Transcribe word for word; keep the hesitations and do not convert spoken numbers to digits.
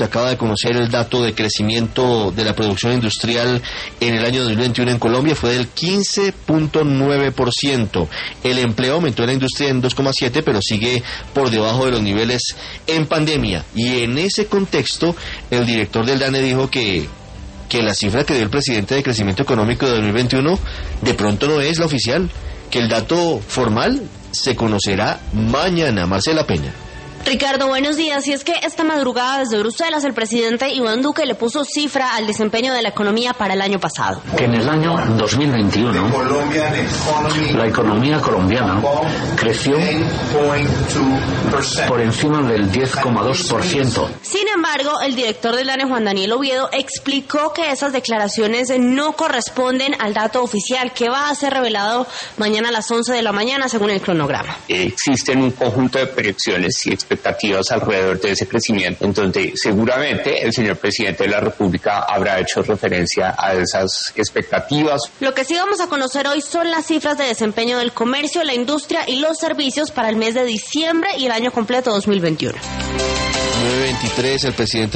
se acaba de conocer el dato de crecimiento de la producción industrial en el año dos mil veintiuno en Colombia, fue del quince punto nueve por ciento. El empleo aumentó en la industria en dos coma siete por ciento, pero sigue por debajo de los niveles en pandemia. Y en ese contexto, el director del DANE dijo que que la cifra que dio el presidente de crecimiento económico de dos mil veintiuno de pronto no es la oficial, que el dato formal se conocerá mañana. Marcela Peña. Ricardo, buenos días. Y es que esta madrugada desde Bruselas el presidente Iván Duque le puso cifra al desempeño de la economía para el año pasado. Que en el año dos mil veintiuno la economía colombiana creció por encima del diez coma dos por ciento. Sin embargo, el director del DANE, Juan Daniel Oviedo, explicó que esas declaraciones no corresponden al dato oficial que va a ser revelado mañana a las once de la mañana según el cronograma. Existen un conjunto de proyecciones y expectativas alrededor de ese crecimiento, en donde seguramente el señor presidente de la República habrá hecho referencia a esas expectativas. Lo que sí vamos a conocer hoy son las cifras de desempeño del comercio, la industria y los servicios para el mes de diciembre y el año completo dos mil veintiuno. nueve veintitrés, el presidente